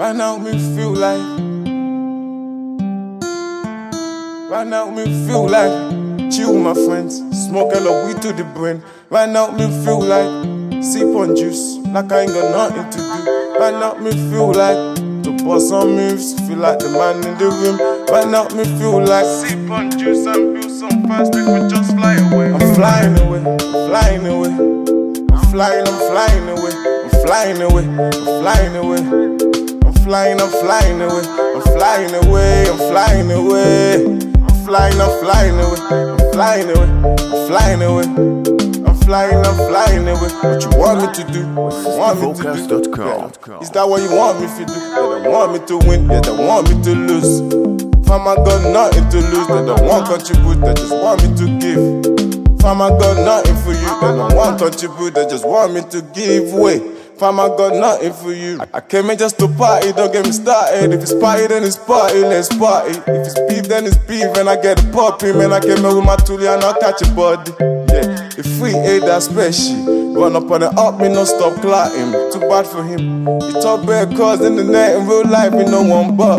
Right now me feel like. Right now me feel like chill with my friends, smoke a lot weed to the brain. Right now me feel like sip on juice, like I ain't got nothing to do. Right now me feel like to bust some moves, feel like the man in the room. Right now me feel like sip on juice and build some fast people just fly away. I'm flying away, I'm flying away. I'm flying away, I'm flying away, I'm flying away. I'm flying away, I'm flying away, I'm flying away. I'm flying away, I'm flying away, I'm flying away. I'm flying away. What you want me to do? What you want me to do? Yeah. Is that what you want me to do? They don't want me to win, yeah, they want me to lose. Fam, I got nothing to lose, they don't want contribute, they just want me to give. Fam, I got nothing for you, they don't want contribute, they just want me to give way. Fam, I got nothing for you. I came in just to party, don't get me started. If it's party, then it's party, let's party. If it's beef, then it's beef, and I get it popping. Man, I came in with my toolie and I'll catch a body. Yeah, if we ain't that special, run up on the up, me no stop clotting. Too bad for him. He talk bad cause in the net, in real life, me no one but.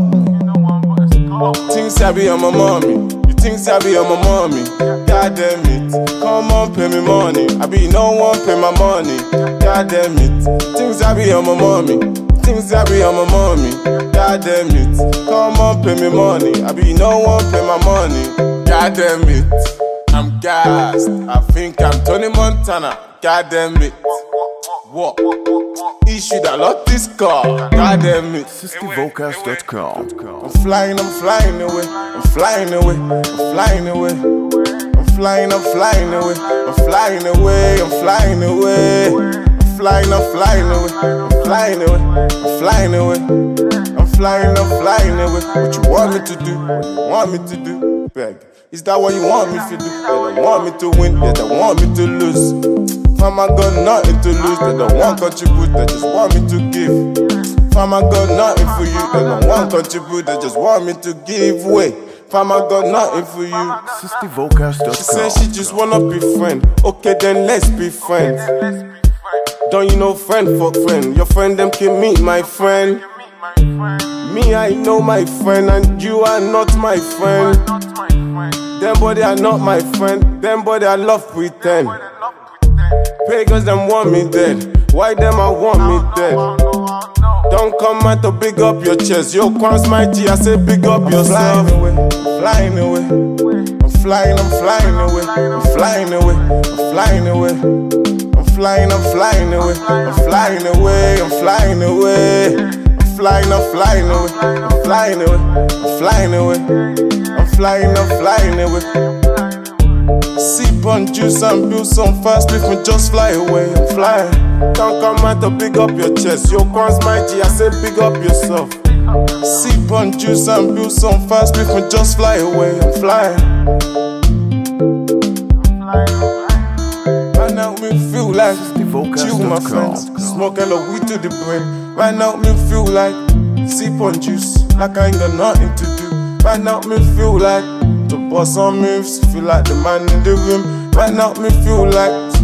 Things I be on my mommy. Things I be on my mommy, god damn it. Come on, pay me money. I be no one pay my money, god damn it. Things I be on my mommy, things I be on my mommy, god damn it. Come on, pay me money. I be no one pay my money, god damn it. I'm gassed. I think I'm Tony Montana, god damn it. What? He should have lost this car, god damn it. SistyVocals.com. I'm flying away, I'm flying away, I'm flying away. I'm flying away, I'm flying away, I'm flying away. I'm flying away, I'm flying away, I'm flying away. I'm flying away. What you want me to do? What you want me to do? Beg. Is that what you want me to do? They don't want me to win, yeah, they want me to lose. Fam, I got nothing to lose, they don't want contribute, they just want me to give. Fam, I got nothing for you, they don't want contribute, they just want me to give way. Fam, I got nothing for you. SistyVocals.com. She said she just wanna be friend. Okay, then let's be friends. Don't you know friend for friend? Your friend them can meet my friend. Me, I know my friend, and you are not my friend. Them body are not my friend. Them body I love pretend. Pagans them want me dead. Why them I want me dead? Don't come out to big up your chest. Yo, Quans my G, I say big up yourself. Flying away, I'm flying away, I'm flying away, I'm flying away. I'm flying away, I'm flying away, I'm flying away. I'm flying away, I'm flying away, I'm flying away. I'm flying away. Sip on juice and build some fast, if me just fly away, I'm flying. Don't come out to big up your chest. Yo, Quans my G, I say big up yourself. Sip on juice and build some fast, if me just fly away, I'm flying. Right now me feel like chill with my friends, smoke a lot weed to the brain. Right now me feel like sip on juice, like I ain't got nothing to do. Right now me feel like to bust some moves, feel like the man in the room. Right now me feel like